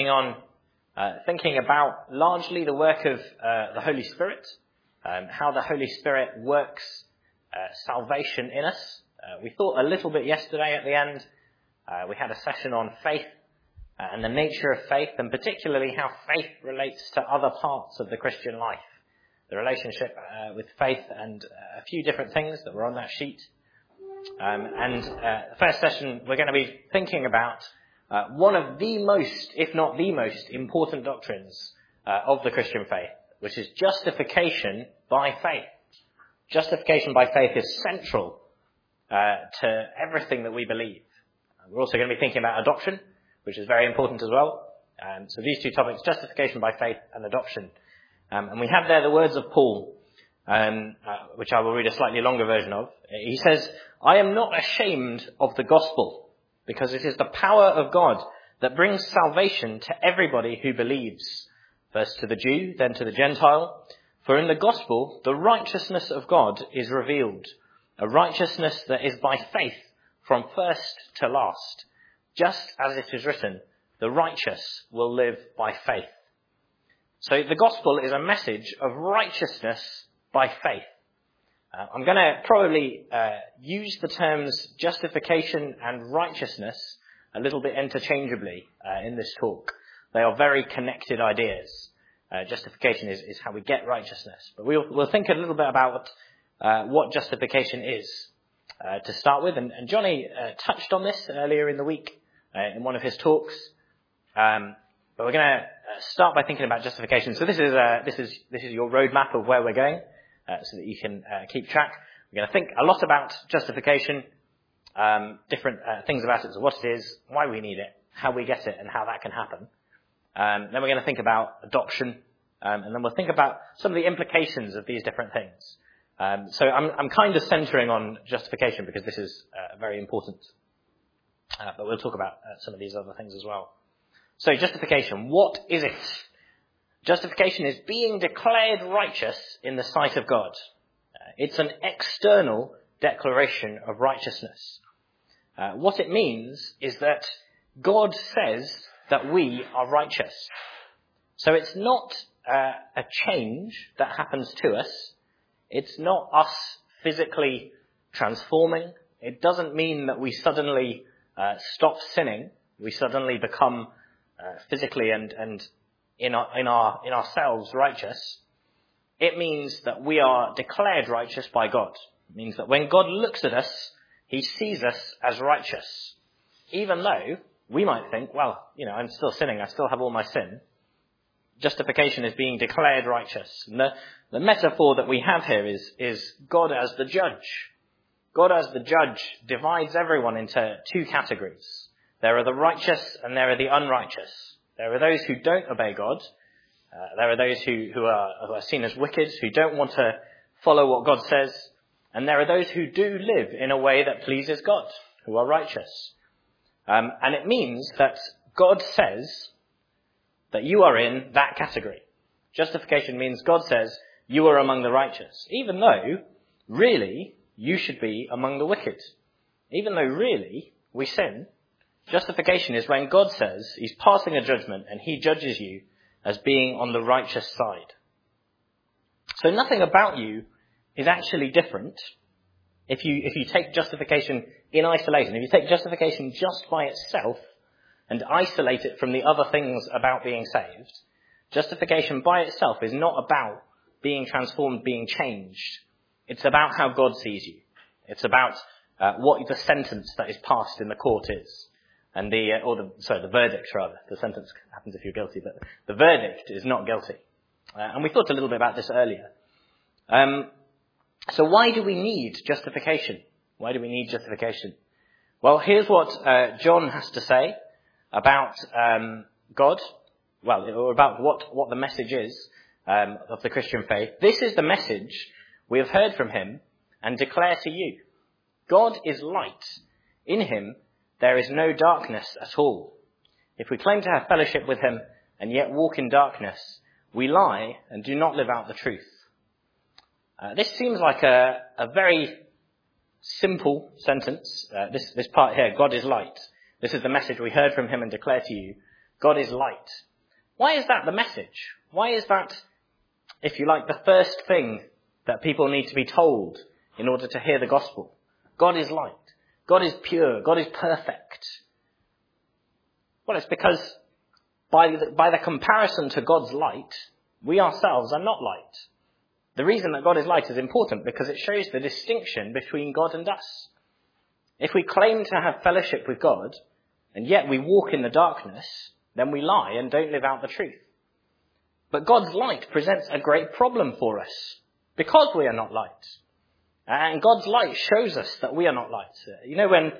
On thinking about largely the work of the Holy Spirit, how the Holy Spirit works salvation in us. We thought a little bit yesterday at the end. We had a session on faith and the nature of faith, and particularly how faith relates to other parts of the Christian life. The relationship with faith and a few different things that were on that sheet. The first session we're going to be thinking about one of the most, if not the most, important doctrines of the Christian faith, which is justification by faith. Justification by faith is central to everything that we believe. We're also going to be thinking about adoption, which is very important as well. So these two topics, justification by faith and adoption. And we have there the words of Paul, which I will read a slightly longer version of. He says, "I am not ashamed of the gospel, because it is the power of God that brings salvation to everybody who believes, first to the Jew, then to the Gentile. For in the gospel, the righteousness of God is revealed, a righteousness that is by faith from first to last. Just as it is written, the righteous will live by faith." So the gospel is a message of righteousness by faith. I'm going to probably use the terms justification and righteousness a little bit interchangeably in this talk. They are very connected ideas. Justification is how we get righteousness. But we'll think a little bit about what justification is to start with. And Johnny touched on this earlier in the week in one of his talks. But we're going to start by thinking about justification. So this is your roadmap of where we're going. So that you can keep track. We're going to think a lot about justification, different things about it, so what it is, why we need it, how we get it, and how that can happen. Then we're going to think about adoption, and then we'll think about some of the implications of these different things. So I'm kind of centering on justification because this is very important. But we'll talk about some of these other things as well. So justification, what is it? Justification is being declared righteous in the sight of God. It's an external declaration of righteousness. What it means is that God says that we are righteous. So it's not a change that happens to us. It's not us physically transforming. It doesn't mean that we suddenly stop sinning. We suddenly become physically and in ourselves righteous. It means that we are declared righteous by God. It means that when God looks at us, he sees us as righteous. Even though we might think, well, I'm still sinning, I still have all my sin. Justification is being declared righteous. And the metaphor that we have here is God as the judge. God as the judge divides everyone into two categories. There are the righteous and there are the unrighteous. There are those who don't obey God. There are those who are seen as wicked, who don't want to follow what God says. And there are those who do live in a way that pleases God, who are righteous. And it means that God says that you are in that category. Justification means God says you are among the righteous, even though really you should be among the wicked. Even though really we sin. Justification is when God says he's passing a judgment and he judges you as being on the righteous side. So nothing about you is actually different if you take justification in isolation. If you take justification just by itself and isolate it from the other things about being saved, justification by itself is not about being transformed, being changed. It's about how God sees you. It's about what the sentence that is passed in the court is. And the verdict rather. The sentence happens if you're guilty, but the verdict is not guilty. And we thought a little bit about this earlier. So why do we need justification? Why do we need justification? Well, here's what John has to say about God. Well, or about what the message is of the Christian faith. This is the message we have heard from him and declare to you. God is light. In him there is no darkness at all. If we claim to have fellowship with him and yet walk in darkness, we lie and do not live out the truth. This seems like a very simple sentence. This part here, God is light. This is the message we heard from him and declare to you. God is light. Why is that the message? Why is that, if you like, the first thing that people need to be told in order to hear the gospel? God is light. God is pure. God is perfect. Well, it's because by the comparison to God's light, we ourselves are not light. The reason that God is light is important because it shows the distinction between God and us. If we claim to have fellowship with God, and yet we walk in the darkness, then we lie and don't live out the truth. But God's light presents a great problem for us because we are not light. And God's light shows us that we are not light. You know, when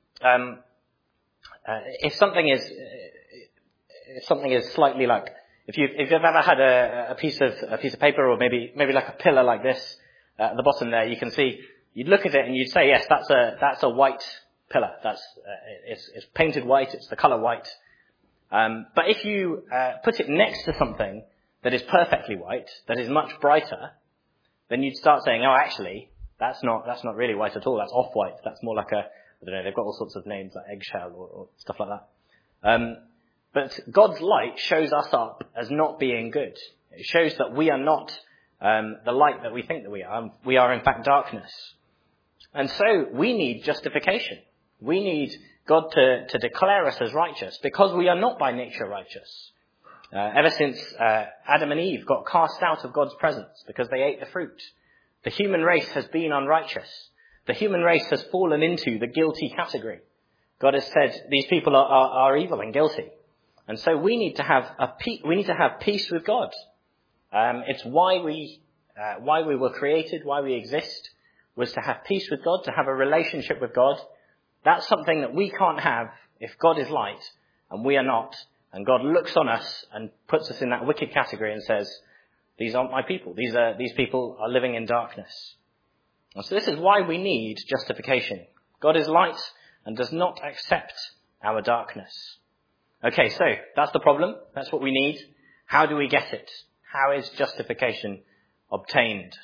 if something is slightly like, if you've ever had a piece of paper or maybe like a pillar like this at the bottom there, you can see, you'd look at it and you'd say, yes, that's a white pillar. It's painted white. It's the color white. But if you put it next to something that is perfectly white, that is much brighter, then you'd start saying, oh, actually, that's not really white at all. That's off-white. That's more like I don't know, they've got all sorts of names like eggshell or stuff like that. But God's light shows us up as not being good. It shows that we are not the light that we think that we are. We are in fact darkness. And so we need justification. We need God to declare us as righteous because we are not by nature righteous. Ever since Adam and Eve got cast out of God's presence because they ate the fruit, the human race has been unrighteous. The human race has fallen into the guilty category. God has said these people are evil and guilty. And so we need to have peace with God. It's why we were created, why we exist, was to have peace with God, to have a relationship with God. That's something that we can't have if God is light and we are not. And God looks on us and puts us in that wicked category and says, these aren't my people. These people are living in darkness. And so this is why we need justification. God is light and does not accept our darkness. Okay, so that's the problem. That's what we need. How do we get it? How is justification obtained?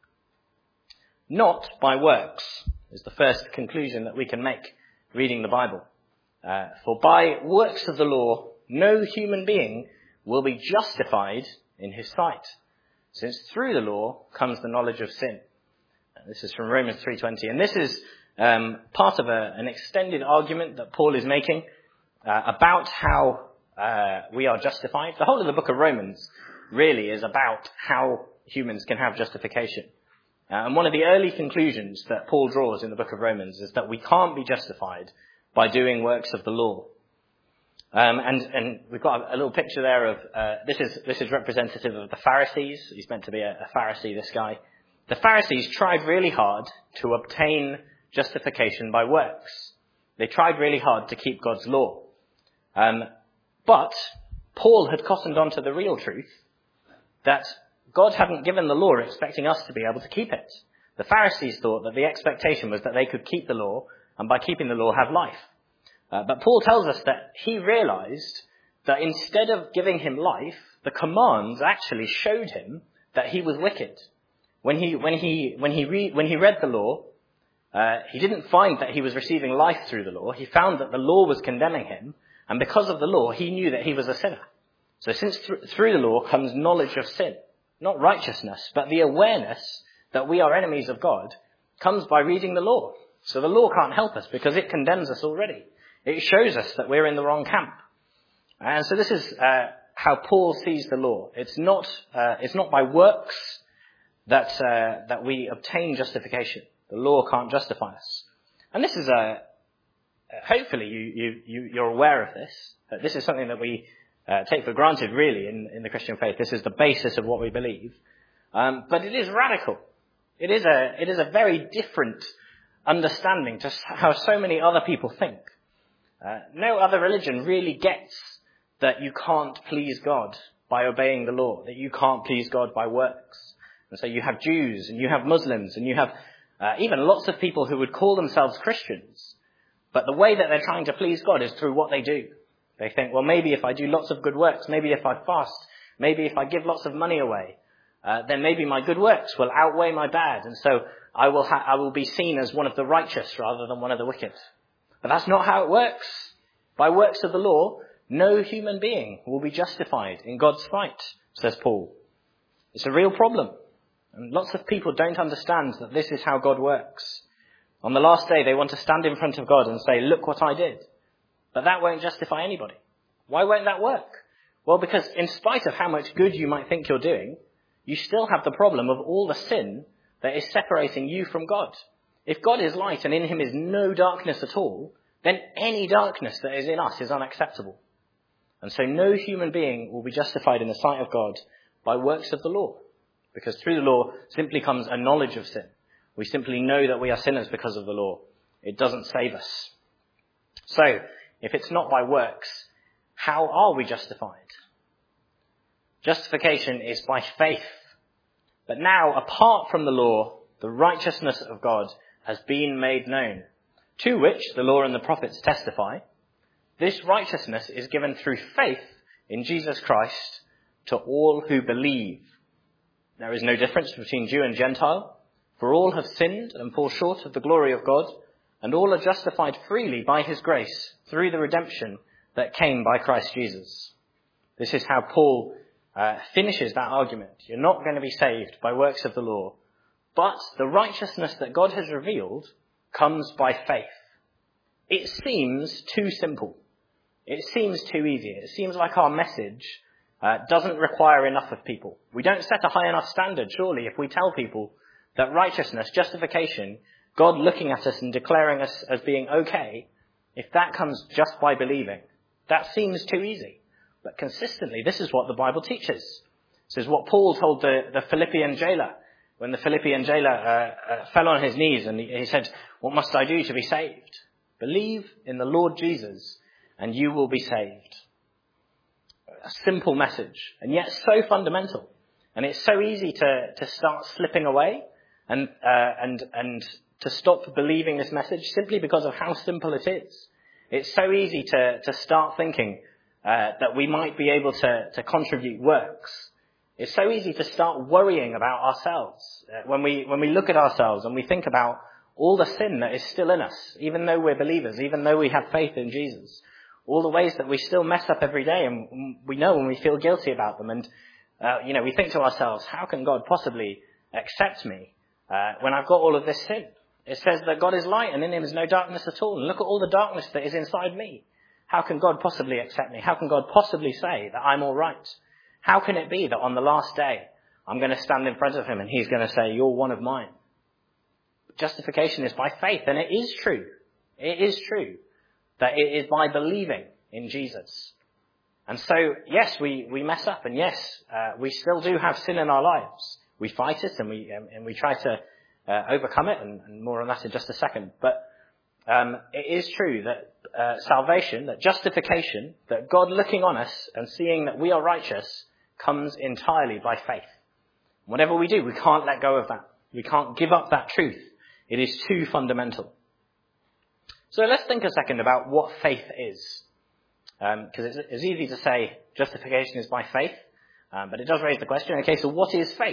Not by works is the first conclusion that we can make reading the Bible. For by works of the law, no human being will be justified in his sight, since through the law comes the knowledge of sin. This is from Romans 3:20, and this is part of an extended argument that Paul is making about how we are justified. The whole of the book of Romans really is about how humans can have justification. And one of the early conclusions that Paul draws in the book of Romans is that we can't be justified by doing works of the law. And we've got a little picture there of, this is representative of the Pharisees. He's meant to be a Pharisee, this guy. The Pharisees tried really hard to obtain justification by works. They tried really hard to keep God's law. But Paul had cottoned on to the real truth that God hadn't given the law expecting us to be able to keep it. The Pharisees thought that the expectation was that they could keep the law, and by keeping the law have life. But Paul tells us that he realized that instead of giving him life, the commands actually showed him that he was wicked. When he read the law, he didn't find that he was receiving life through the law. He found that the law was condemning him, and because of the law, he knew that he was a sinner. So since through the law comes knowledge of sin, not righteousness, but the awareness that we are enemies of God comes by reading the law. So the law can't help us because it condemns us already. It shows us that we're in the wrong camp. And so this is how Paul sees the law. It's not by works that we obtain justification. The law can't justify us. And this is hopefully you're aware of this. This is something that we take for granted, really, in the Christian faith. This is the basis of what we believe. But it is radical. It is a very different understanding to how so many other people think. No other religion really gets that you can't please God by obeying the law, that you can't please God by works. And so you have Jews and you have Muslims and you have even lots of people who would call themselves Christians. But the way that they're trying to please God is through what they do. They think, well, maybe if I do lots of good works, maybe if I fast, maybe if I give lots of money away, then maybe my good works will outweigh my bad. And so I will be seen as one of the righteous rather than one of the wicked. But that's not how it works. By works of the law, No human being will be justified in God's sight, says Paul. It's a real problem. And lots of people don't understand that this is how God works. On the last day, they want to stand in front of God and say, look what I did. But that won't justify anybody. Why won't that work? Well, because in spite of how much good you might think you're doing, you still have the problem of all the sin that is separating you from God. If God is light and in him is no darkness at all, then any darkness that is in us is unacceptable. And so no human being will be justified in the sight of God by works of the law. Because through the law simply comes a knowledge of sin. We simply know that we are sinners because of the law. It doesn't save us. So, if it's not by works, how are we justified? Justification is by faith. But now, apart from the law, the righteousness of God has been made known, to which the law and the prophets testify. This righteousness is given through faith in Jesus Christ to all who believe. There is no difference between Jew and Gentile, for all have sinned and fall short of the glory of God, and all are justified freely by his grace through the redemption that came by Christ Jesus. This is how Paul finishes that argument. You're not going to be saved by works of the law, but the righteousness that God has revealed comes by faith. It seems too simple. It seems too easy. It seems like our message doesn't require enough of people. We don't set a high enough standard, surely, if we tell people that righteousness, justification, God looking at us and declaring us as being okay, if that comes just by believing, that seems too easy. But consistently, this is what the Bible teaches. This is what Paul told the Philippian jailer. When the Philippian jailer fell on his knees and he said, what must I do to be saved? Believe in the Lord Jesus and you will be saved. A simple message, and yet so fundamental. And it's so easy to start slipping away and to stop believing this message simply because of how simple it is. It's so easy to start thinking that we might be able to contribute works. It's so easy to start worrying about ourselves. When we look at ourselves and we think about all the sin that is still in us, even though we're believers, even though we have faith in Jesus, all the ways that we still mess up every day and we know when we feel guilty about them. And, we think to ourselves, how can God possibly accept me when I've got all of this sin? It says that God is light and in him is no darkness at all. And look at all the darkness that is inside me. How can God possibly accept me? How can God possibly say that I'm all right? How can it be that on the last day I'm going to stand in front of him and he's going to say, you're one of mine? Justification is by faith, and it is true. It is true that it is by believing in Jesus. And so, yes, we mess up, and yes, we still do have sin in our lives. We fight it, and we try to overcome it, and more on that in just a second. But it is true that salvation, that justification, that God looking on us and seeing that we are righteous comes entirely by faith. Whatever we do, we can't let go of that. We can't give up that truth. It is too fundamental. So let's think a second about what faith is. Because it's easy to say justification is by faith, but it does raise the question, okay, so what is faith?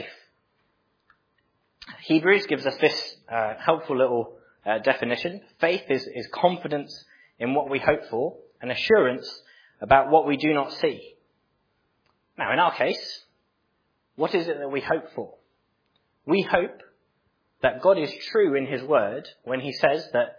Hebrews gives us this helpful little definition. Faith is confidence in what we hope for, and assurance about what we do not see. Now, in our case, what is it that we hope for? We hope that God is true in his word when he says that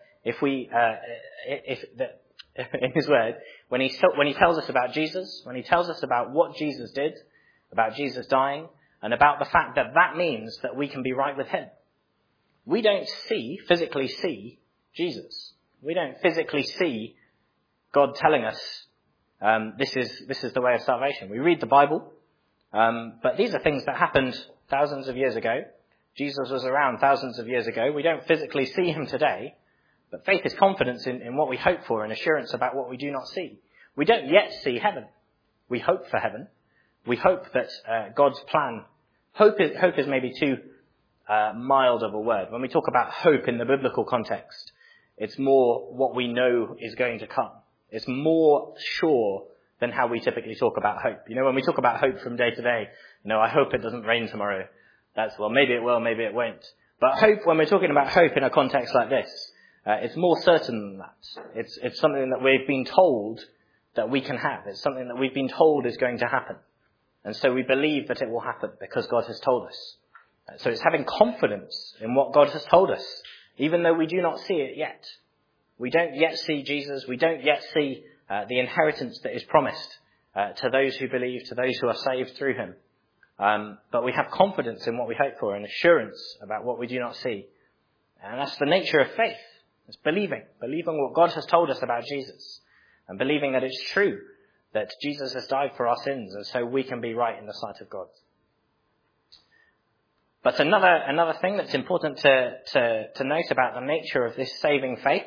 in his word, when he tells us about Jesus, when he tells us about what Jesus did, about Jesus dying, and about the fact that that means that we can be right with him. We don't physically see Jesus. We don't physically see God telling us, this is the way of salvation. We read the Bible, but these are things that happened thousands of years ago. Jesus was around thousands of years ago. We don't physically see him today, but faith is confidence in what we hope for and assurance about what we do not see. We don't yet see heaven. We hope for heaven. We hope that God's plan, hope is maybe too mild of a word. When we talk about hope in the biblical context, it's more what we know is going to come. It's more sure than how we typically talk about hope. When we talk about hope from day to day, I hope it doesn't rain tomorrow. Well, maybe it will, maybe it won't. But hope, when we're talking about hope in a context like this, it's more certain than that. It's something that we've been told that we can have. It's something that we've been told is going to happen. And so we believe that it will happen because God has told us. So it's having confidence in what God has told us, even though we do not see it yet. We don't yet see Jesus. We don't yet see the inheritance that is promised to those who believe, to those who are saved through him. But we have confidence in what we hope for and assurance about what we do not see. And that's the nature of faith. It's believing what God has told us about Jesus, and believing that it's true that Jesus has died for our sins, and so we can be right in the sight of God. But another thing that's important to note about the nature of this saving faith,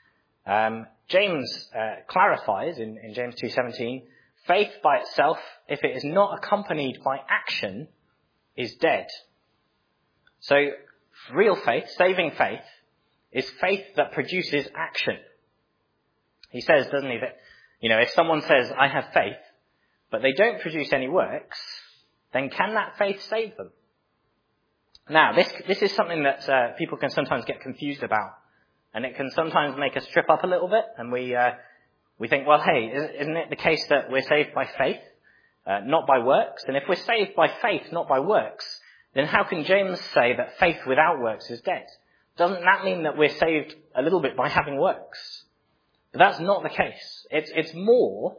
James clarifies in James 2:17, faith by itself, if it is not accompanied by action, is dead. So real faith, saving faith, is faith that produces action. He says, doesn't he, that, if someone says, I have faith, but they don't produce any works, then can that faith save them? Now, this is something that people can sometimes get confused about, and it can sometimes make us trip up a little bit, and we think, well, hey, isn't it the case that we're saved by faith, not by works? And if we're saved by faith, not by works, then how can James say that faith without works is dead? Doesn't that mean that we're saved a little bit by having works? But that's not the case. It's more.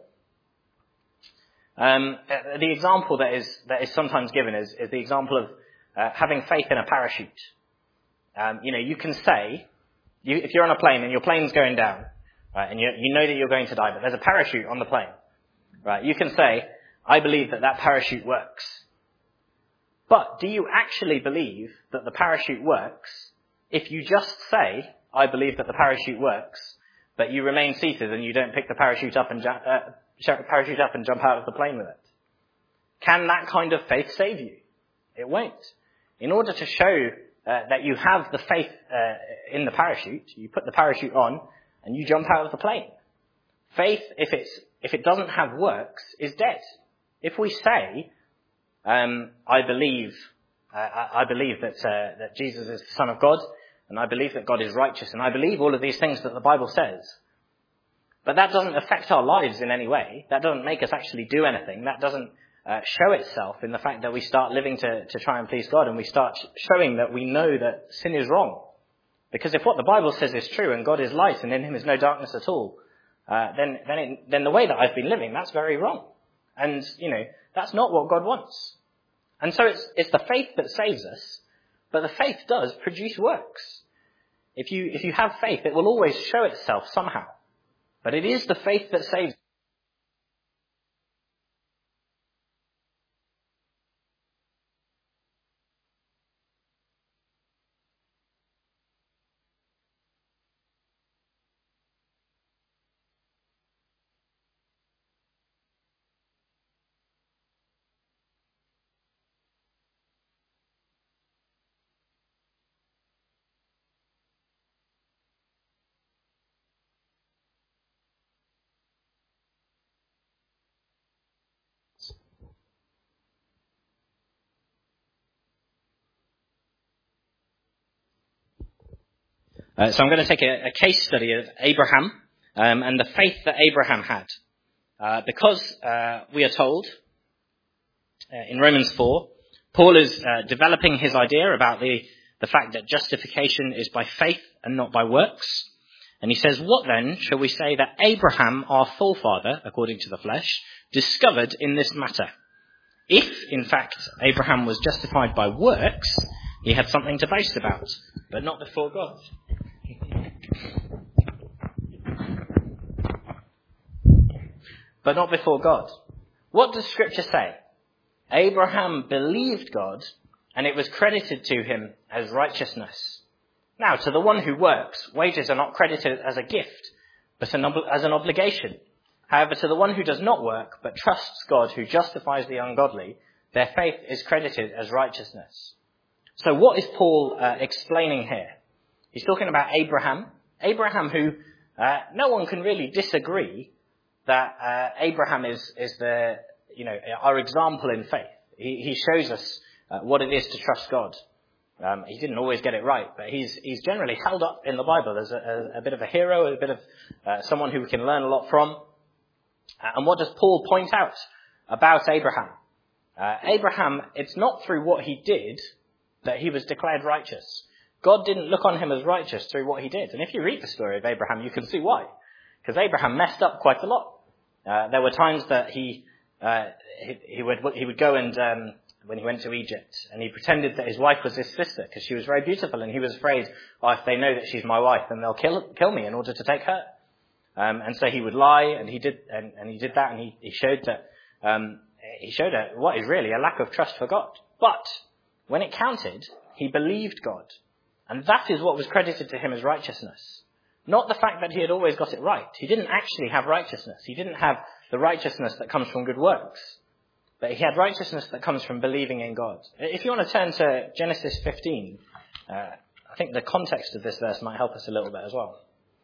The example that is sometimes given is the example of having faith in a parachute. You can say, if you're on a plane and your plane's going down, right, and you know that you're going to die, but there's a parachute on the plane, right? You can say, I believe that parachute works. But do you actually believe that the parachute works if you just say, I believe that the parachute works, but you remain seated and you don't pick the parachute up and jump out of the plane with it? Can that kind of faith save you? It won't. In order to show that you have the faith in the parachute, you put the parachute on and you jump out of the plane. Faith, if it doesn't have works, is dead. If we say, I believe that Jesus is the Son of God, and I believe that God is righteous, and I believe all of these things that the Bible says, but that doesn't affect our lives in any way. That doesn't make us actually do anything. That doesn't show itself in the fact that we start living to try and please God, and we start showing that we know that sin is wrong. Because if what the Bible says is true, and God is light, and in him is no darkness at all, then the way that I've been living, that's very wrong. And, that's not what God wants. And so it's the faith that saves us, but the faith does produce works. If you have faith, it will always show itself somehow. But it is the faith that saves us. So I'm going to take a case study of Abraham and the faith that Abraham had. Because we are told in Romans 4, Paul is developing his idea about the fact that justification is by faith and not by works. And he says, what then shall we say that Abraham, our forefather, according to the flesh, discovered in this matter? If, in fact, Abraham was justified by works, he had something to boast about, but not before God. But not before God. What does Scripture say? Abraham believed God, and it was credited to him as righteousness. Now, to the one who works, wages are not credited as a gift, but as an obligation. However, to the one who does not work, but trusts God who justifies the ungodly, their faith is credited as righteousness. So what is Paul explaining here? He's talking about Abraham. Abraham who, no one can really disagree that Abraham is our example in faith. He shows us what it is to trust God. He didn't always get it right, but he's generally held up in the Bible as a bit of a hero, a bit of someone who we can learn a lot from. And what does Paul point out about Abraham? Abraham, it's not through what he did that he was declared righteous. God didn't look on him as righteous through what he did. And if you read the story of Abraham, you can see why. Because Abraham messed up quite a lot. There were times that he would go and, when he went to Egypt, and he pretended that his wife was his sister because she was very beautiful, and he was afraid, if they know that she's my wife, then they'll kill me in order to take her. And so he would lie, and he did that, and he showed her what is really a lack of trust for God. But when it counted, he believed God, and that is what was credited to him as righteousness. Not the fact that he had always got it right. He didn't actually have righteousness. He didn't have the righteousness that comes from good works. But he had righteousness that comes from believing in God. If you want to turn to Genesis 15, I think the context of this verse might help us a little bit as well.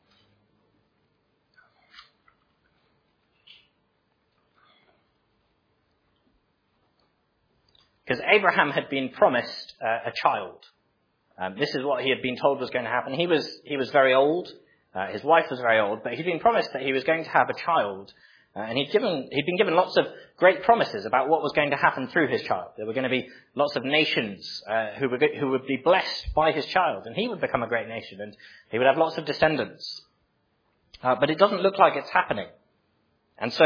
Because Abraham had been promised a child. This is what he had been told was going to happen. He was very old. His wife was very old, but he'd been promised that he was going to have a child. And he'd been given lots of great promises about what was going to happen through his child. There were going to be lots of nations who would be blessed by his child, and he would become a great nation, and he would have lots of descendants. But it doesn't look like it's happening. And so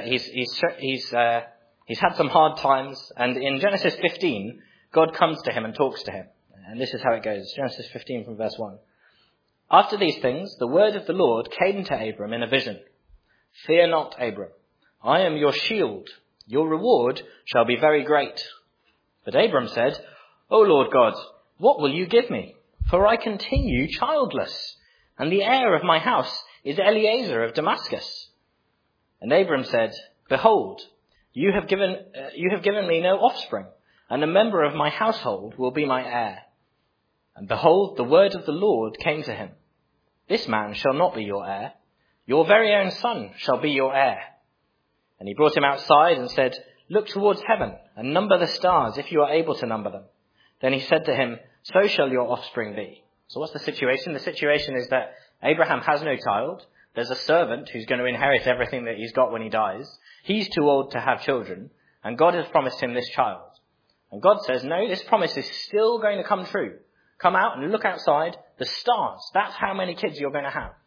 he's had some hard times, and in Genesis 15, God comes to him and talks to him. And this is how it goes. Genesis 15 from verse 1. After these things, the word of the Lord came to Abram in a vision. Fear not, Abram. I am your shield. Your reward shall be very great. But Abram said, O Lord God, what will you give me? For I continue childless, and the heir of my house is Eliezer of Damascus. And Abram said, Behold, you have given me no offspring, and a member of my household will be my heir. And behold, the word of the Lord came to him. This man shall not be your heir. Your very own son shall be your heir. And he brought him outside and said, Look towards heaven and number the stars if you are able to number them. Then he said to him, So shall your offspring be. So what's the situation? The situation is that Abraham has no child. There's a servant who's going to inherit everything that he's got when he dies. He's too old to have children. And God has promised him this child. And God says, no, this promise is still going to come true. Come out and look outside. The stars, that's how many kids you're going to have.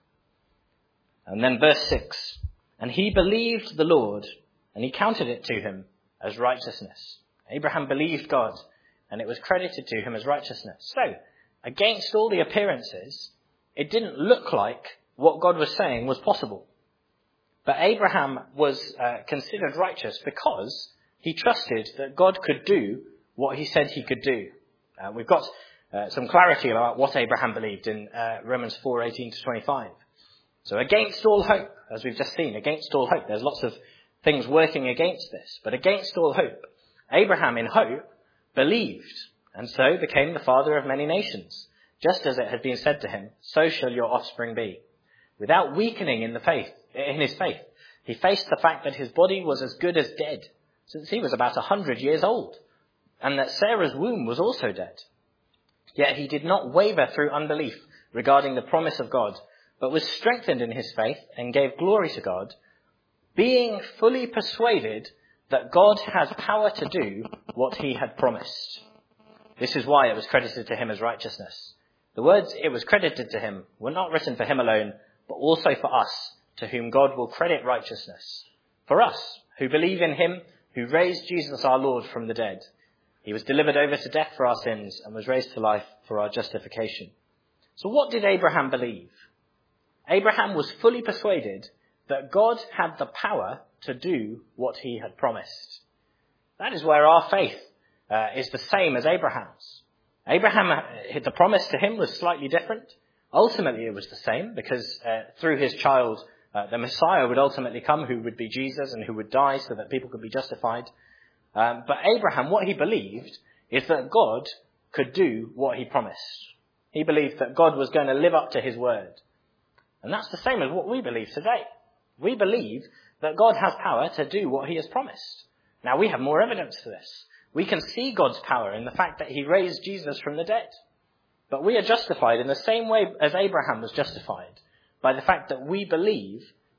And then verse 6, and he believed the Lord, and he counted it to him as righteousness. Abraham believed God, and it was credited to him as righteousness. So, against all the appearances, it didn't look like what God was saying was possible. But Abraham was considered righteous because he trusted that God could do what he said he could do. We've got some clarity about what Abraham believed in Romans 4:18 to 25. So against all hope, as we've just seen, against all hope, there's lots of things working against this. But against all hope, Abraham in hope believed, and so became the father of many nations. Just as it had been said to him, so shall your offspring be. Without weakening in his faith, he faced the fact that his body was as good as dead, since he was about 100 years old, and that Sarah's womb was also dead. Yet he did not waver through unbelief regarding the promise of God, but was strengthened in his faith and gave glory to God, being fully persuaded that God has power to do what he had promised. This is why it was credited to him as righteousness. The words "it was credited to him" were not written for him alone, but also for us, to whom God will credit righteousness. For us, who believe in him, who raised Jesus our Lord from the dead. He was delivered over to death for our sins and was raised to life for our justification. So what did Abraham believe? Abraham was fully persuaded that God had the power to do what he had promised. That is where our faith is the same as Abraham's. Abraham, the promise to him was slightly different. Ultimately, it was the same because through his child, the Messiah would ultimately come, who would be Jesus and who would die so that people could be justified. But Abraham, what he believed is that God could do what he promised. He believed that God was going to live up to his word. And that's the same as what we believe today. We believe that God has power to do what he has promised. Now, we have more evidence for this. We can see God's power in the fact that he raised Jesus from the dead. But we are justified in the same way as Abraham was justified, by the fact that we believe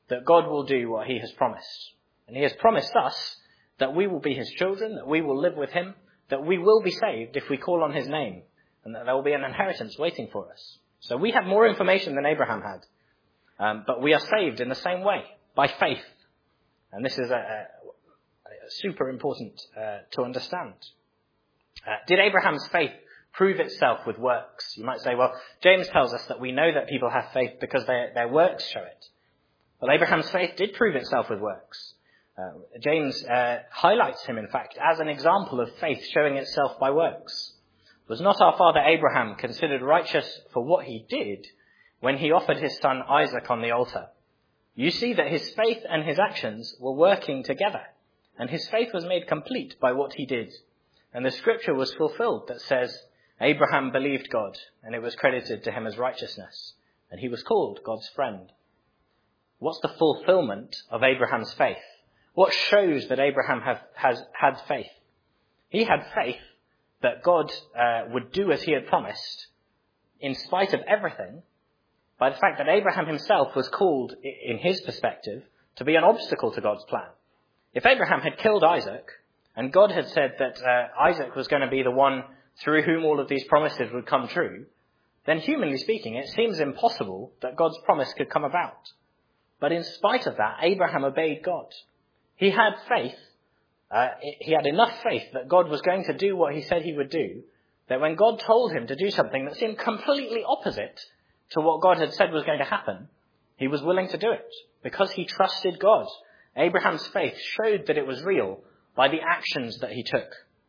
that God will do what he has promised. And he has promised us that we will be his children, that we will live with him, that we will be saved if we call on his name, and that there will be an inheritance waiting for us. So we have more information than Abraham had, but we are saved in the same way, by faith. And this is super important to understand. Did Abraham's faith prove itself with works? You might say, well, James tells us that we know that people have faith because their works show it. Well, Abraham's faith did prove itself with works. James highlights him, in fact, as an example of faith showing itself by works. Was not our father Abraham considered righteous for what he did when he offered his son Isaac on the altar? You see that his faith and his actions were working together, and his faith was made complete by what he did. And the scripture was fulfilled that says, Abraham believed God, and it was credited to him as righteousness, and he was called God's friend. What's the fulfillment of Abraham's faith? What shows that Abraham has had faith? He had faith that God would do as he had promised, in spite of everything, by the fact that Abraham himself was called, in his perspective, to be an obstacle to God's plan. If Abraham had killed Isaac, and God had said that Isaac was going to be the one through whom all of these promises would come true, then humanly speaking, it seems impossible that God's promise could come about. But in spite of that, Abraham obeyed God. He had faith. He had enough faith that God was going to do what he said he would do, that when God told him to do something that seemed completely opposite to what God had said was going to happen, he was willing to do it because he trusted God. Abraham's faith showed that it was real by the actions that he took.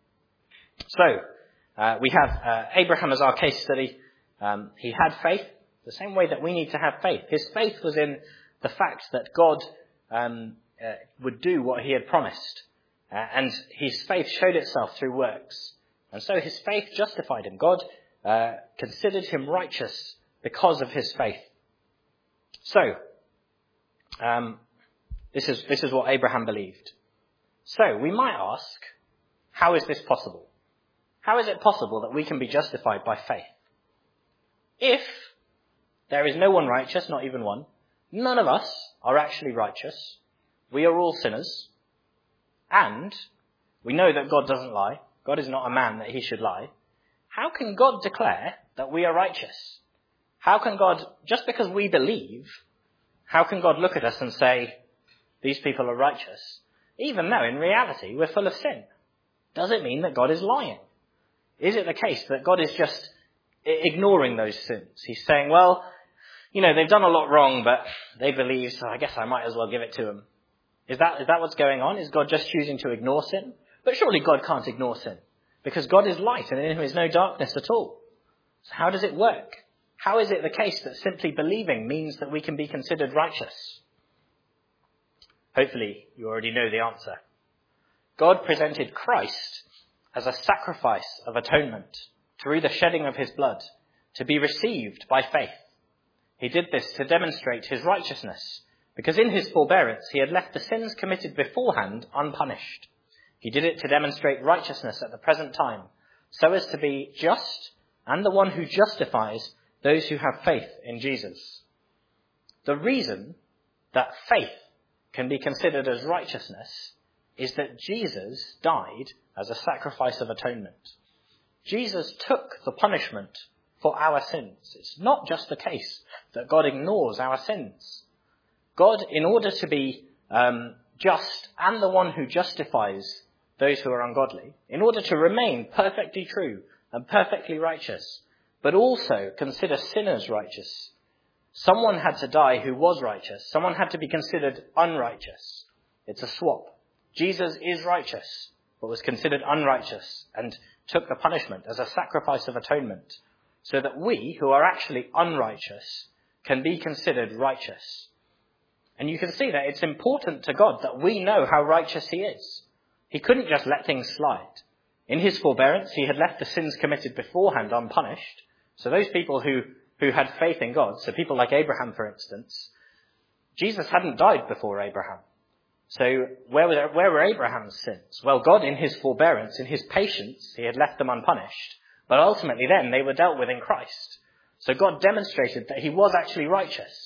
So, we have Abraham as our case study. He had faith, the same way that we need to have faith. His faith was in the fact that God would do what he had promised. And his faith showed itself through works. And so his faith justified him. God considered him righteous because of his faith. So, this is what Abraham believed. So, we might ask, how is this possible? How is it possible that we can be justified by faith? If there is no one righteous, not even one, none of us are actually righteous, we are all sinners, and we know that God doesn't lie, God is not a man that he should lie, how can God declare that we are righteous? How can God, just because we believe, how can God look at us and say, these people are righteous, even though in reality we're full of sin? Does it mean that God is lying? Is it the case that God is just ignoring those sins? He's saying, well, they've done a lot wrong, but they believe, so I guess I might as well give it to them. Is that what's going on? Is God just choosing to ignore sin? But surely God can't ignore sin, because God is light and in him is no darkness at all. So how does it work? How is it the case that simply believing means that we can be considered righteous? Hopefully you already know the answer. God presented Christ as a sacrifice of atonement through the shedding of his blood to be received by faith. He did this to demonstrate his righteousness, because in his forbearance he had left the sins committed beforehand unpunished. He did it to demonstrate righteousness at the present time, so as to be just and the one who justifies those who have faith in Jesus. The reason that faith can be considered as righteousness is that Jesus died as a sacrifice of atonement. Jesus took the punishment for our sins. It's not just the case that God ignores our sins. God, in order to be just and the one who justifies those who are ungodly, in order to remain perfectly true and perfectly righteous, but also consider sinners righteous, someone had to die who was righteous. Someone had to be considered unrighteous. It's a swap. Jesus is righteous, but was considered unrighteous and took the punishment as a sacrifice of atonement, so that we, who are actually unrighteous, can be considered righteous. And you can see that it's important to God that we know how righteous he is. He couldn't just let things slide. In his forbearance, he had left the sins committed beforehand unpunished. So those people who had faith in God, so people like Abraham, for instance, Jesus hadn't died before Abraham. So where were Abraham's sins? Well, God, in his forbearance, in his patience, he had left them unpunished. But ultimately then, they were dealt with in Christ. So God demonstrated that he was actually righteous.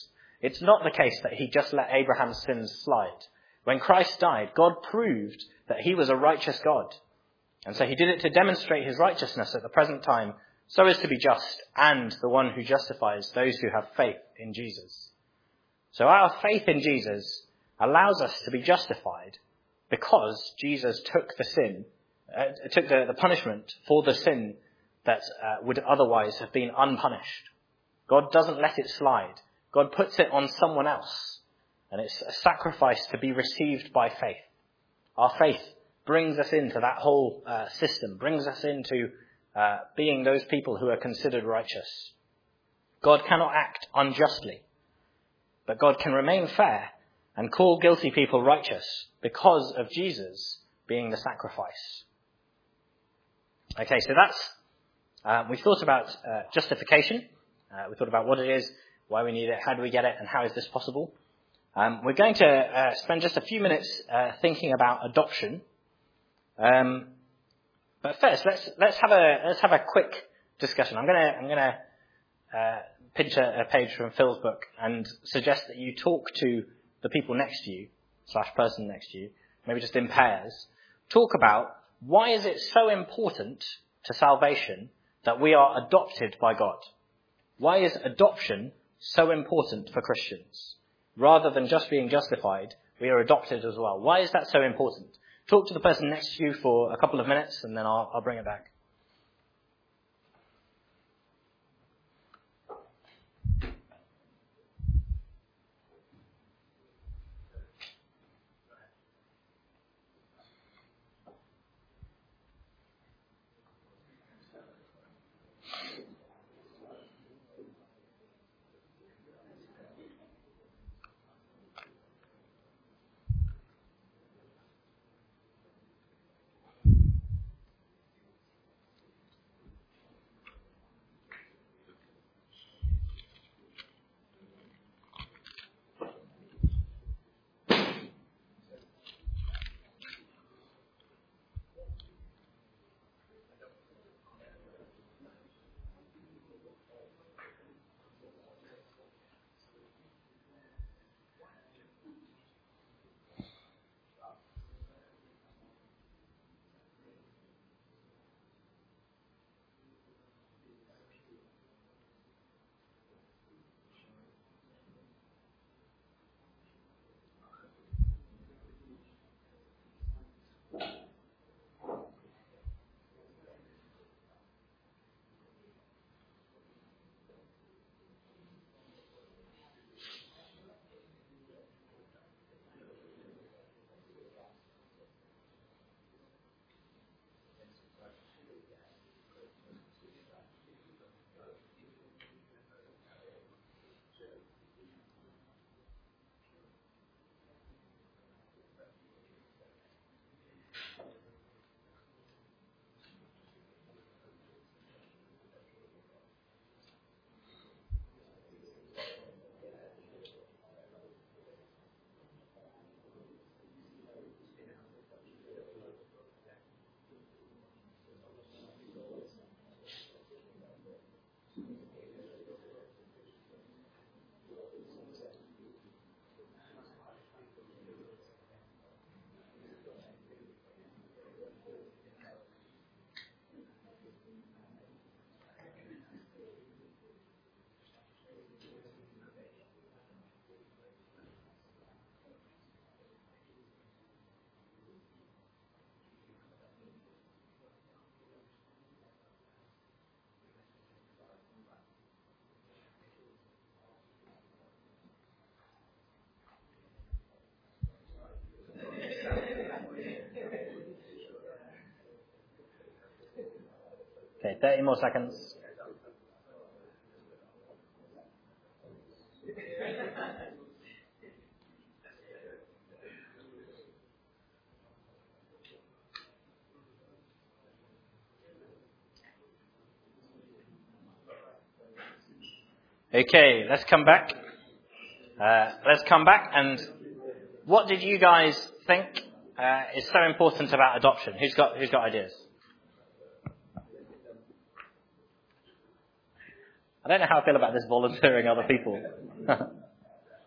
It's not the case that he just let Abraham's sins slide. When Christ died, God proved that he was a righteous God. And so he did it to demonstrate his righteousness at the present time, so as to be just and the one who justifies those who have faith in Jesus. So our faith in Jesus allows us to be justified because Jesus took the punishment for the sin that would otherwise have been unpunished. God doesn't let it slide. God puts it on someone else, and it's a sacrifice to be received by faith. Our faith brings us into that whole system, brings us into being those people who are considered righteous. God cannot act unjustly, but God can remain fair and call guilty people righteous because of Jesus being the sacrifice. Okay, so we've thought about justification. We thought about what it is, why we need it, how do we get it, and how is this possible. We're going to spend just a few minutes thinking about adoption. But first, let's have a quick discussion. I'm gonna pinch a page from Phil's book and suggest that you talk to the people next to you / person next to you, maybe just in pairs. Talk about why is it so important to salvation that we are adopted by God. Why is adoption so important for Christians? Rather than just being justified, we are adopted as well. Why is that so important? Talk to the person next to you for a couple of minutes, and then I'll bring it back. Okay, 30 more seconds. Okay, let's come back. And what did you guys think is so important about adoption? Who's got ideas? I don't know how I feel about this volunteering other people.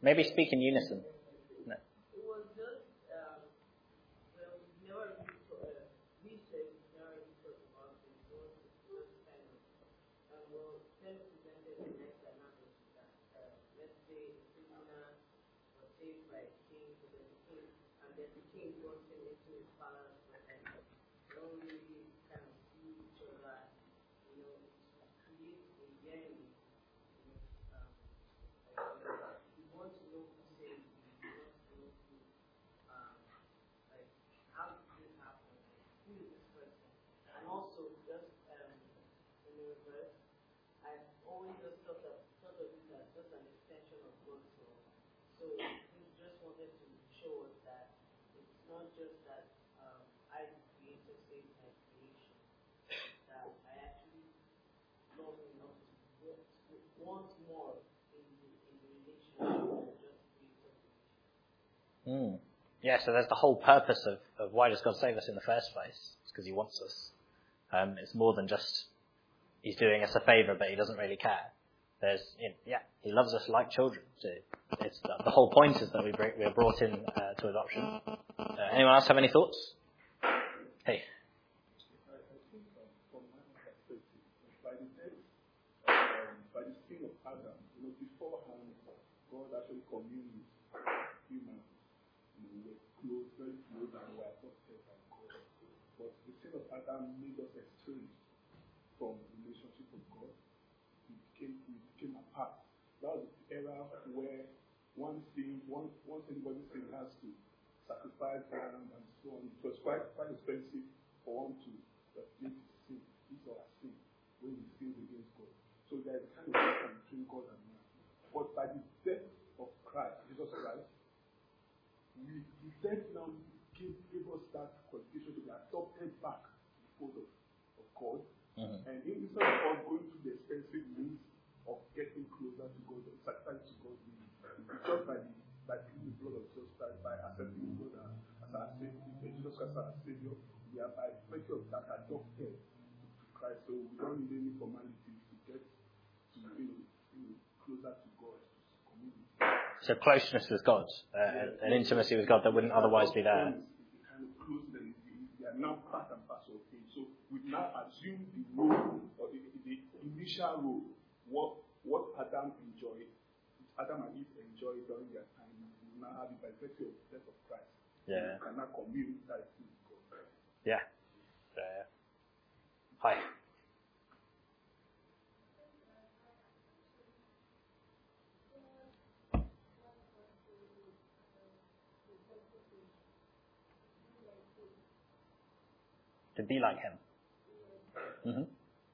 Maybe speak in unison. No. It was just, well, we never really research, never really talk about it. So it's just kind of, well, then presented the next analogy that, let's say, a prisoner was saved by a king, so there's a king, and then the king brought him into his palace, but then they don't really kind of see each other, create a yearning, you want to know who saved you, you want to know who, like, how did this happen, who is this person, and also just in the reverse, I've always just thought of it as just an extension of God's soul. So we just wanted to show us that it's not just that I created saved my creation, that I actually love enough to want more in the relationship than just created. Yeah, so there's the whole purpose of why does God save us in the first place? It's because he wants us. It's more than just he's doing us a favour, but he doesn't really care. He loves us like children. So it's the whole point is that we're brought in to adoption. Anyone else have any thoughts? Hey. I think from my perspective, by the sin of Adam, beforehand, God actually communed with humans. We're close, very close, and we're adopted by God. But the sin of Adam made us estranged from the relationship with God. We became apart. That was the era where once anybody sin has to sacrifice ram and so on. It was quite expensive for one to replace sin. This was sin when we sin against God. So there's a kind of difference between God and man. But by the death of Christ, Jesus Christ, the death now gave us that qualification to be adopted back to the fold of God. Mm-hmm. And instead of us going through the expensive means of getting closer to God, sacrificing to God, it's just by the blood of Jesus Christ, by accepting God as our Savior, Jesus Christ as our Savior, we are by virtue of that adopted to Christ. So we don't need any formalities to get to closer to God, to community. So closeness with God, an intimacy with God that wouldn't otherwise be there. Kind of close, they are now part and parcel of Him. So we've now assumed the role, or the initial role, what Adam enjoyed, Adam and Eve enjoyed during their time. We now have it by virtue of the death of Christ. Yeah. We cannot commune directly with God. Yeah. Hi. To be like him. Mm-hmm.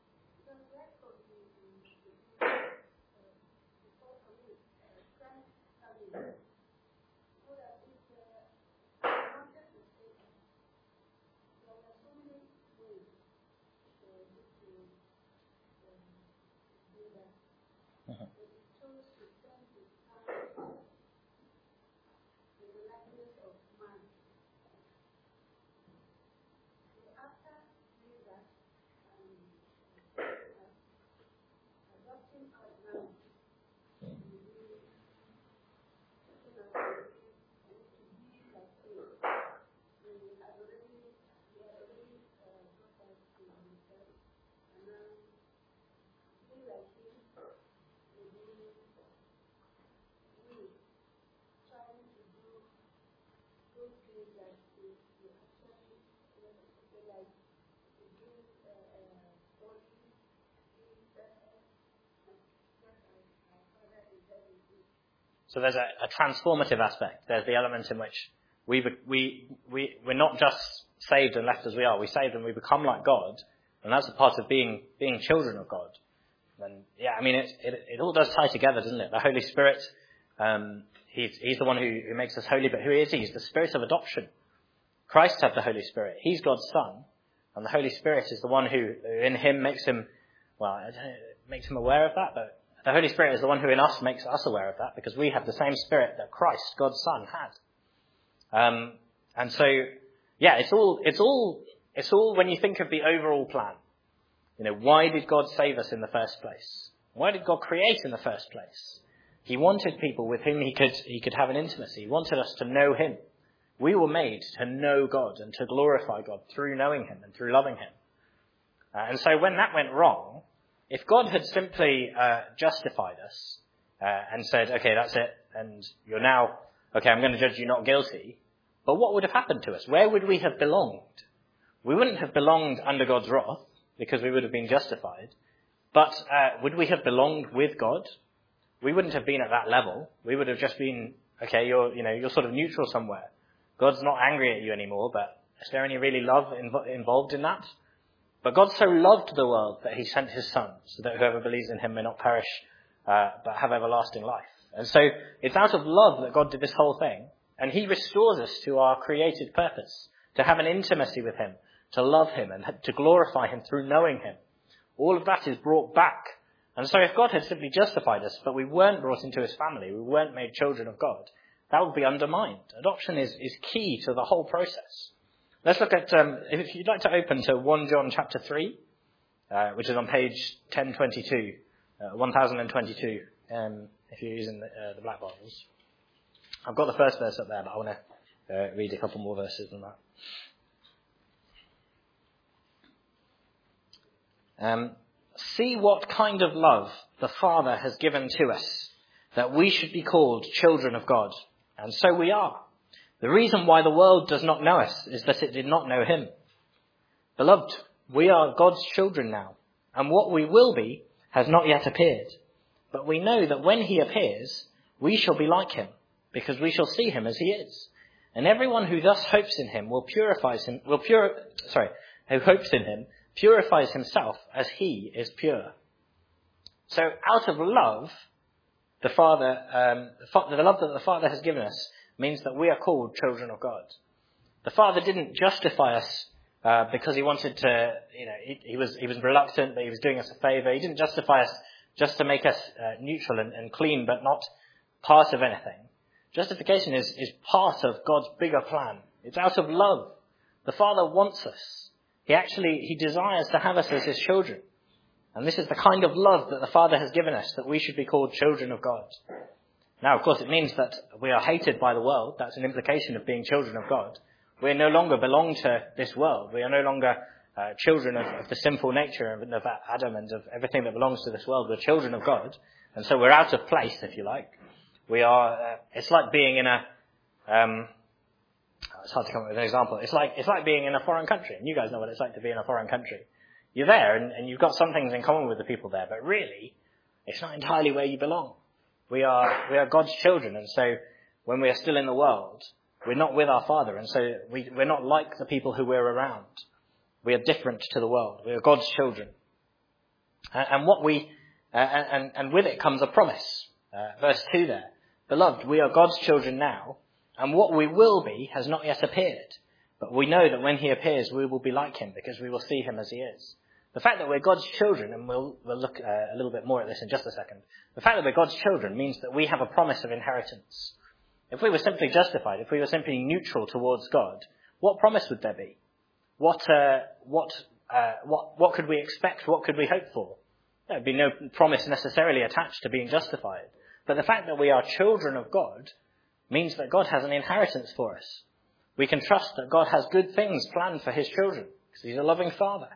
So there's a transformative aspect. There's the element in which we're not just saved and left as we are. We're saved and we become like God, and that's a part of being children of God. And it all does tie together, doesn't it? The Holy Spirit, he's the one who makes us holy, but who is he? He's the Spirit of adoption. Christ had the Holy Spirit. He's God's Son, and the Holy Spirit is the one who in him makes him aware of that, but the Holy Spirit is the one who in us makes us aware of that, because we have the same Spirit that Christ, God's Son, had. And so, it's all when you think of the overall plan. Why did God save us in the first place? Why did God create in the first place? He wanted people with whom he could have an intimacy. He wanted us to know him. We were made to know God and to glorify God through knowing him and through loving him. And so when that went wrong, if God had simply justified us and said, okay, that's it, and you're now, okay, I'm going to judge you not guilty, but what would have happened to us? Where would we have belonged? We wouldn't have belonged under God's wrath because we would have been justified, but would we have belonged with God? We wouldn't have been at that level. We would have just been, okay, you're sort of neutral somewhere. God's not angry at you anymore, but is there any really love involved in that? But God so loved the world that he sent his son, so that whoever believes in him may not perish, but have everlasting life. And so it's out of love that God did this whole thing, and he restores us to our created purpose, to have an intimacy with him, to love him, and to glorify him through knowing him. All of that is brought back. And so if God had simply justified us, but we weren't brought into his family, we weren't made children of God, that would be undermined. Adoption is key to the whole process. Let's look at, if you'd like to open to 1 John chapter 3, which is on page 1022, 1022, if you're using the black Bibles. I've got the first verse up there, but I want to read a couple more verses than that. See what kind of love the Father has given to us, that we should be called children of God. And so we are. The reason why the world does not know us is that it did not know him. Beloved, we are God's children now, and what we will be has not yet appeared. But we know that when he appears, we shall be like him, because we shall see him as he is. And everyone who thus hopes in him who hopes in him purifies himself as he is pure. So out of love, the love that the Father has given us means that we are called children of God. The Father didn't justify us because he wanted to, he was reluctant, but he was doing us a favour. He didn't justify us just to make us neutral and clean, but not part of anything. Justification is part of God's bigger plan. It's out of love. The Father wants us. He desires to have us as his children. And this is the kind of love that the Father has given us, that we should be called children of God. Now, of course, it means that we are hated by the world. That's an implication of being children of God. We no longer belong to this world. We are no longer children of the sinful nature of Adam and of everything that belongs to this world. We're children of God. And so we're out of place, if you like. We are, it's like being in it's hard to come up with an example. It's like being in a foreign country. And you guys know what it's like to be in a foreign country. You're there and you've got some things in common with the people there, but really, it's not entirely where you belong. We are God's children, and so when we are still in the world, we're not with our Father, and so we're not like the people who we're around. We are different to the world. We are God's children. And with it comes a promise. Verse 2 there. Beloved, we are God's children now, and what we will be has not yet appeared. But we know that when he appears, we will be like him, because we will see him as he is. The fact that we're God's children, and we'll look a little bit more at this in just a second. The fact that we're God's children means that we have a promise of inheritance. If we were simply justified, if we were simply neutral towards God, what promise would there be? What could we expect? What could we hope for? There would be no promise necessarily attached to being justified. But the fact that we are children of God means that God has an inheritance for us. We can trust that God has good things planned for his children, because he's a loving Father.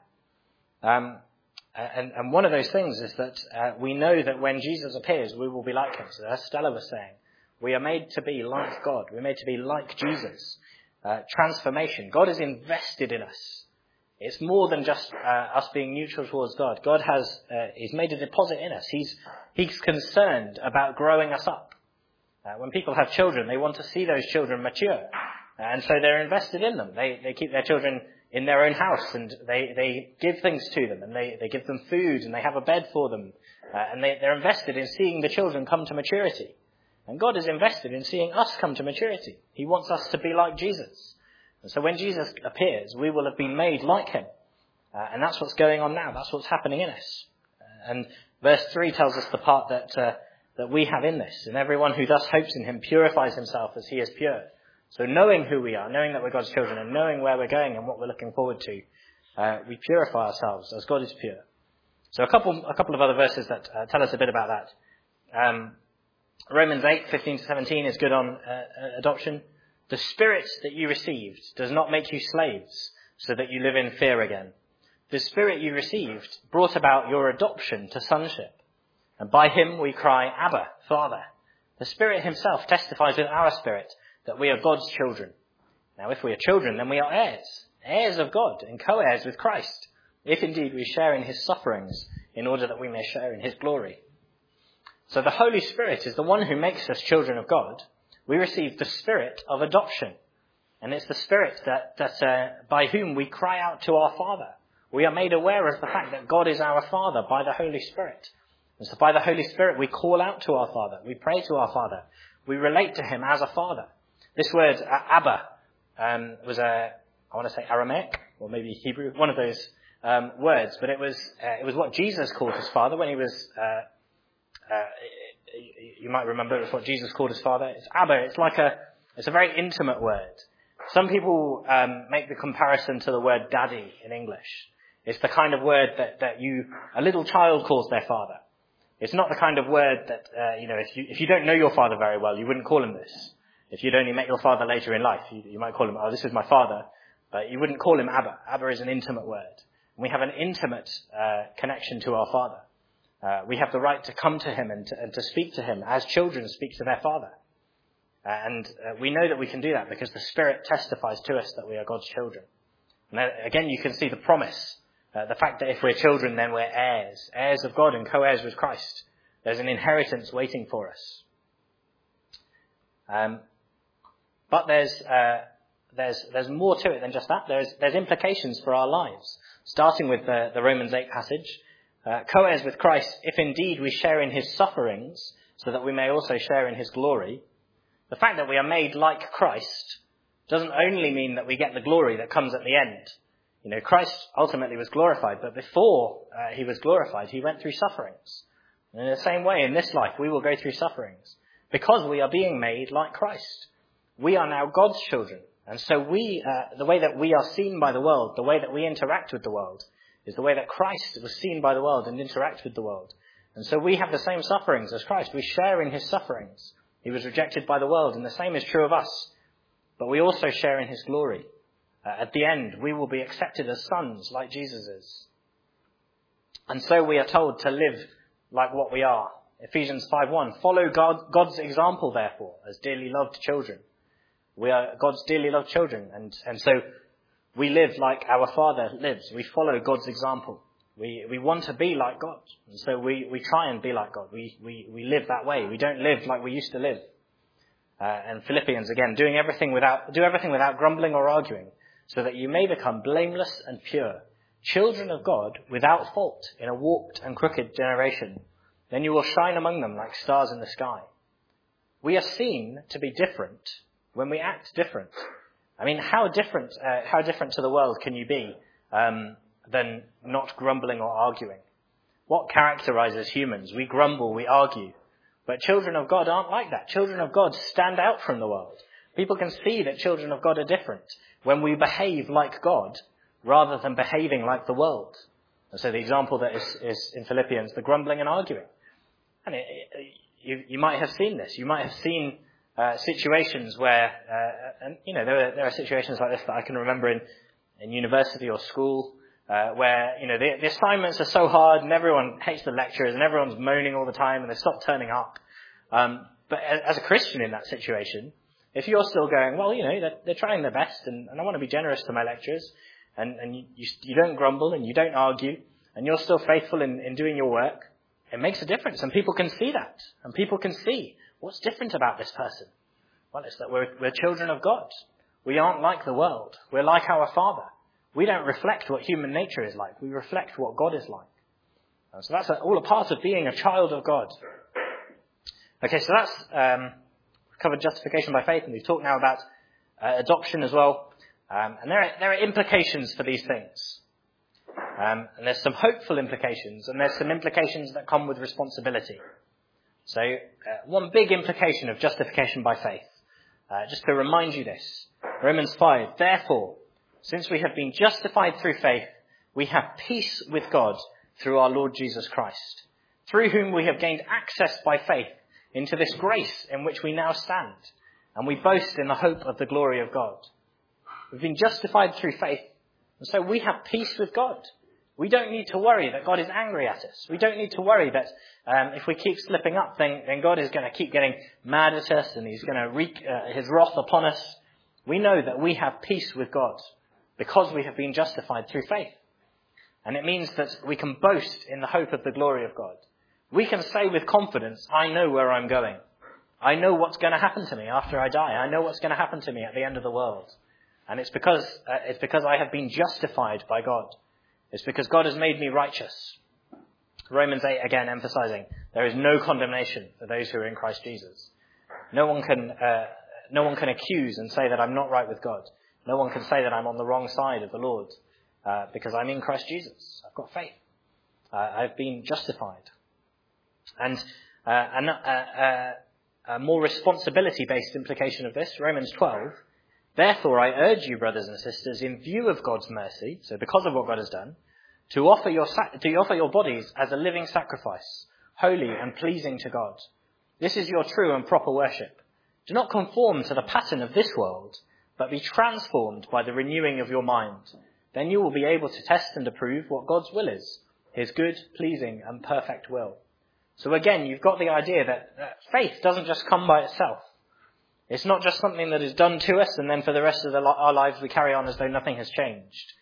And one of those things is that we know that when Jesus appears, we will be like him. So as Stella was saying, we are made to be like God. We're made to be like Jesus. Transformation. God is invested in us. It's more than just us being neutral towards God. God he's made a deposit in us. He's concerned about growing us up. When people have children, they want to see those children mature. And so they're invested in them. They keep their children in their own house, and they give things to them, and they give them food, and they have a bed for them. And they're invested in seeing the children come to maturity. And God is invested in seeing us come to maturity. He wants us to be like Jesus. And so when Jesus appears, we will have been made like him. And that's what's going on now. That's what's happening in us. And verse 3 tells us the part that we have in this. And everyone who thus hopes in him purifies himself as he is pure. So knowing who we are, knowing that we're God's children, and knowing where we're going and what we're looking forward to, we purify ourselves as God is pure. So a couple of other verses that tell us a bit about that. Romans 8:15-17 is good on adoption. The Spirit that you received does not make you slaves so that you live in fear again. The Spirit you received brought about your adoption to sonship. And by him we cry, Abba, Father. The Spirit himself testifies with our spirit that we are God's children. Now if we are children, then we are heirs, heirs of God and co-heirs with Christ, if indeed we share in his sufferings, in order that we may share in his glory. So the Holy Spirit is the one who makes us children of God. We receive the Spirit of adoption. And it's the Spirit that by whom we cry out to our Father. We are made aware of the fact that God is our Father by the Holy Spirit. And so by the Holy Spirit we call out to our Father. We pray to our Father. We relate to him as a Father. This word, Abba, was I want to say Aramaic, or maybe Hebrew, one of those words. But it was what Jesus called his Father when he was... you might remember it's what Jesus called his Father. It's Abba. It's a very intimate word. Some people make the comparison to the word daddy in English. It's the kind of word that a little child calls their father. It's not the kind of word that, if you don't know your father very well, you wouldn't call him this. If you'd only met your father later in life, you might call him, oh, this is my father. But you wouldn't call him Abba. Abba is an intimate word. And we have an intimate connection to our Father. We have the right to come to him and to speak to him as children speak to their father. And we know that we can do that because the Spirit testifies to us that we are God's children. And again, you can see the promise, the fact that if we're children, then we're heirs, heirs of God and co-heirs with Christ. There's an inheritance waiting for us. But there's more to it than just that. There's implications for our lives, starting with the Romans 8 passage. Co-heirs with Christ, if indeed we share in his sufferings, so that we may also share in his glory. The fact that we are made like Christ doesn't only mean that we get the glory that comes at the end. Christ ultimately was glorified, but before he was glorified, he went through sufferings. And in the same way, in this life, we will go through sufferings because we are being made like Christ. We are now God's children. And so the way that we are seen by the world, the way that we interact with the world, is the way that Christ was seen by the world and interacts with the world. And so we have the same sufferings as Christ. We share in his sufferings. He was rejected by the world, and the same is true of us. But we also share in his glory. At the end, we will be accepted as sons like Jesus is. And so we are told to live like what we are. Ephesians 5:1, follow God's example, therefore, as dearly loved children. We are God's dearly loved children, and so we live like our Father lives. We follow God's example. We want to be like God. And so we try and be like God. We live that way. We don't live like we used to live. And Philippians, again, do everything without grumbling or arguing, so that you may become blameless and pure, children of God without fault in a warped and crooked generation. Then you will shine among them like stars in the sky. We are seen to be different when we act different. I mean, how different to the world can you be than not grumbling or arguing? What characterizes humans? We grumble, we argue. But children of God aren't like that. Children of God stand out from the world. People can see that children of God are different when we behave like God rather than behaving like the world. And so the example that is in Philippians, the grumbling and arguing. And you might have seen this. You might have seen situations where, there are situations like this that I can remember in university or school, where, the assignments are so hard and everyone hates the lecturers and everyone's moaning all the time and they stop turning up. But as a Christian in that situation, if you're still going, well, they're trying their best and I want to be generous to my lecturers, and you don't grumble and you don't argue and you're still faithful in doing your work, it makes a difference, and people can see that, and people can see what's different about this person. Well, it's that we're children of God. We aren't like the world. We're like our Father. We don't reflect what human nature is like. We reflect what God is like. And so that's all a part of being a child of God. Okay, so that's covered justification by faith, and we've talked now about adoption as well. And there are implications for these things. And there's some hopeful implications, and there's some implications that come with responsibility. So one big implication of justification by faith, just to remind you this, Romans 5, therefore, since we have been justified through faith, we have peace with God through our Lord Jesus Christ, through whom we have gained access by faith into this grace in which we now stand, and we boast in the hope of the glory of God. We've been justified through faith, and so we have peace with God. We don't need to worry that God is angry at us. We don't need to worry that if we keep slipping up, then God is going to keep getting mad at us and he's going to wreak his wrath upon us. We know that we have peace with God because we have been justified through faith. And it means that we can boast in the hope of the glory of God. We can say with confidence, I know where I'm going. I know what's going to happen to me after I die. I know what's going to happen to me at the end of the world. And it's because I have been justified by God. It's because God has made me righteous. Romans 8 again emphasizing there is no condemnation for those who are in Christ Jesus. No one can accuse and say that I'm not right with God. No one can say that I'm on the wrong side of the Lord because I'm in Christ Jesus. I've got faith. I've been justified. And a more responsibility-based implication of this, Romans 12, therefore I urge you, brothers and sisters, in view of God's mercy, so because of what God has done, to offer your bodies as a living sacrifice, holy and pleasing to God. This is your true and proper worship. Do not conform to the pattern of this world, but be transformed by the renewing of your mind. Then you will be able to test and approve what God's will is, his good, pleasing and perfect will. So again, you've got the idea that faith doesn't just come by itself. It's not just something that is done to us and then for the rest of our lives we carry on as though nothing has changed.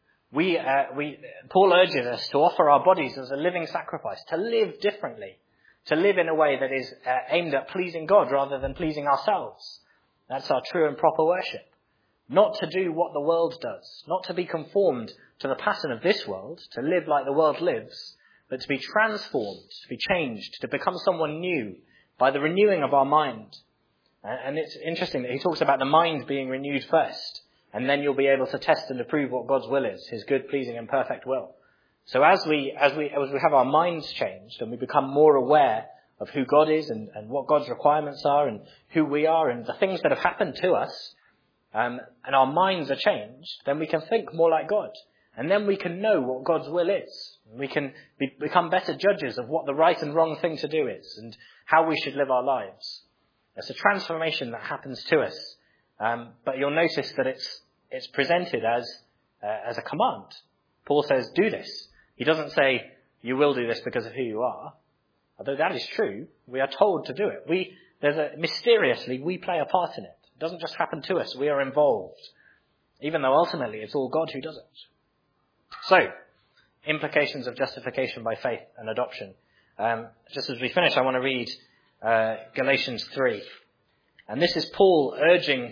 Paul urges us to offer our bodies as a living sacrifice, to live differently, to live in a way that is aimed at pleasing God rather than pleasing ourselves. That's our true and proper worship. Not to do what the world does, not to be conformed to the pattern of this world, to live like the world lives, but to be transformed, to be changed, to become someone new by the renewing of our mind. And it's interesting that he talks about the mind being renewed first, and then you'll be able to test and approve what God's will is, his good, pleasing and perfect will. So as we have our minds changed and we become more aware of who God is and what God's requirements are and who we are and the things that have happened to us, and our minds are changed, then we can think more like God. And then we can know what God's will is. We can become better judges of what the right and wrong thing to do is and how we should live our lives. It's a transformation that happens to us. But you'll notice that it's presented as a command. Paul says, do this. He doesn't say, you will do this because of who you are. Although that is true, we are told to do it. Mysteriously, we play a part in it. It doesn't just happen to us. We are involved. Even though ultimately it's all God who does it. So, implications of justification by faith and adoption. Just as we finish, I want to read Galatians 3. And this is Paul urging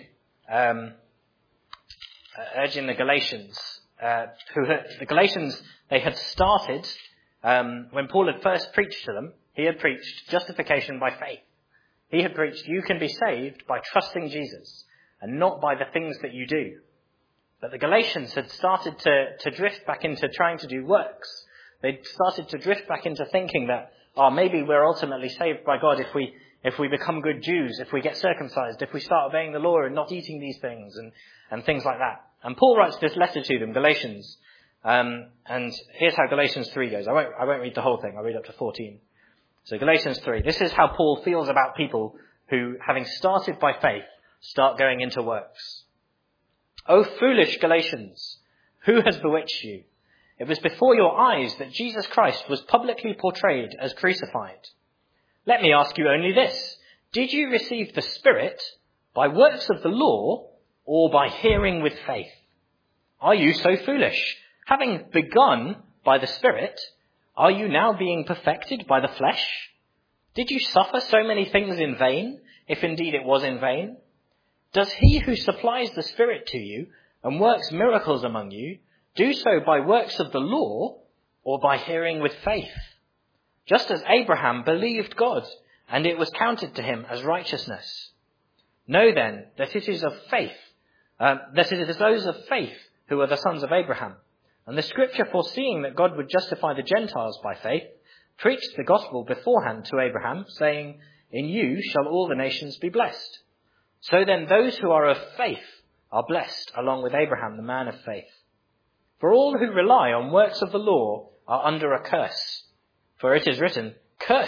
the Galatians. The Galatians, they had started, when Paul had first preached to them, he had preached justification by faith. He had preached, you can be saved by trusting Jesus and not by the things that you do. But the Galatians had started to drift back into trying to do works. They'd started to drift back into thinking that, maybe we're ultimately saved by God if we become good Jews, if we get circumcised, if we start obeying the law and not eating these things and things like that. And Paul writes this letter to them, Galatians, and here's how Galatians 3 goes. I won't read the whole thing. I'll read up to 14. So Galatians 3. This is how Paul feels about people who, having started by faith, start going into works. O foolish Galatians, who has bewitched you? It was before your eyes that Jesus Christ was publicly portrayed as crucified. Let me ask you only this. Did you receive the Spirit by works of the law or by hearing with faith? Are you so foolish? Having begun by the Spirit, are you now being perfected by the flesh? Did you suffer so many things in vain, if indeed it was in vain? Does he who supplies the Spirit to you and works miracles among you do so by works of the law or by hearing with faith? Just as Abraham believed God, and it was counted to him as righteousness. Know then that it is of faith, that it is those of faith who are the sons of Abraham. And the scripture, foreseeing that God would justify the Gentiles by faith, preached the gospel beforehand to Abraham, saying, in you shall all the nations be blessed. So then those who are of faith are blessed, along with Abraham, the man of faith. For all who rely on works of the law are under a curse. For it is written, cursed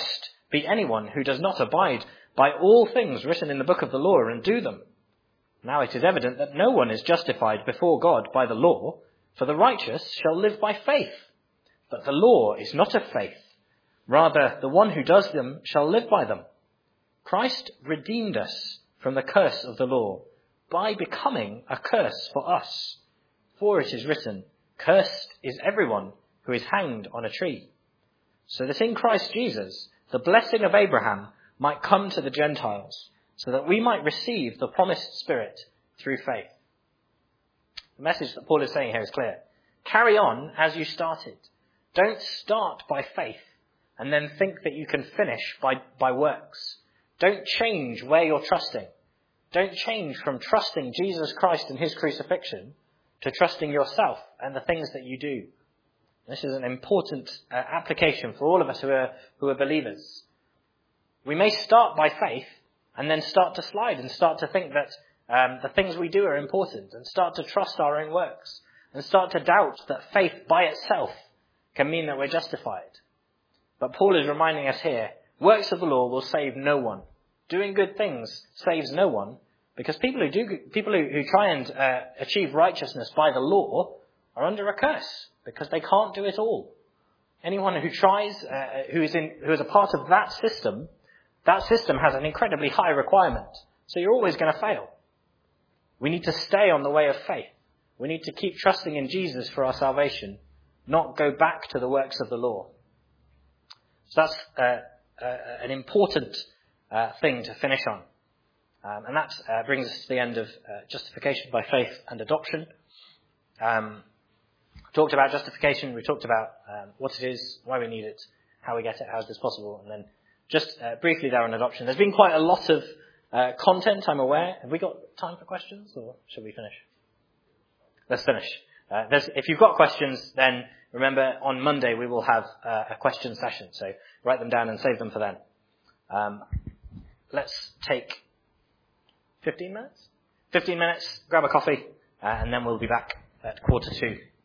be anyone who does not abide by all things written in the book of the law and do them. Now it is evident that no one is justified before God by the law, for the righteous shall live by faith. But the law is not of faith. Rather, the one who does them shall live by them. Christ redeemed us from the curse of the law by becoming a curse for us. For it is written, "Cursed is everyone who is hanged on a tree," so that in Christ Jesus the blessing of Abraham might come to the Gentiles, so that we might receive the promised Spirit through faith. The message that Paul is saying here is clear. Carry on as you started. Don't start by faith and then think that you can finish by works. Don't change where you're trusting. Don't change from trusting Jesus Christ and his crucifixion to trusting yourself and the things that you do. This is an important application for all of us who are believers. We may start by faith and then start to slide and start to think that the things we do are important and start to trust our own works and start to doubt that faith by itself can mean that we're justified. But Paul is reminding us here, works of the law will save no one. Doing good things saves no one, because people who try and achieve righteousness by the law are under a curse, because they can't do it all. Anyone who tries, who is a part of that system has an incredibly high requirement. So you're always going to fail. We need to stay on the way of faith. We need to keep trusting in Jesus for our salvation, not go back to the works of the law. So that's an important thing to finish on. And that brings us to the end of justification by faith and adoption. Talked about justification, we talked about what it is, why we need it, how we get it, how is this possible, and then just briefly there on adoption. There's been quite a lot of content, I'm aware. Have we got time for questions, or should we finish? Let's finish. If you've got questions, then remember on Monday we will have a question session, so write them down and save them for then. Let's take 15 minutes? 15 minutes, grab a coffee, and then we'll be back at 1:45.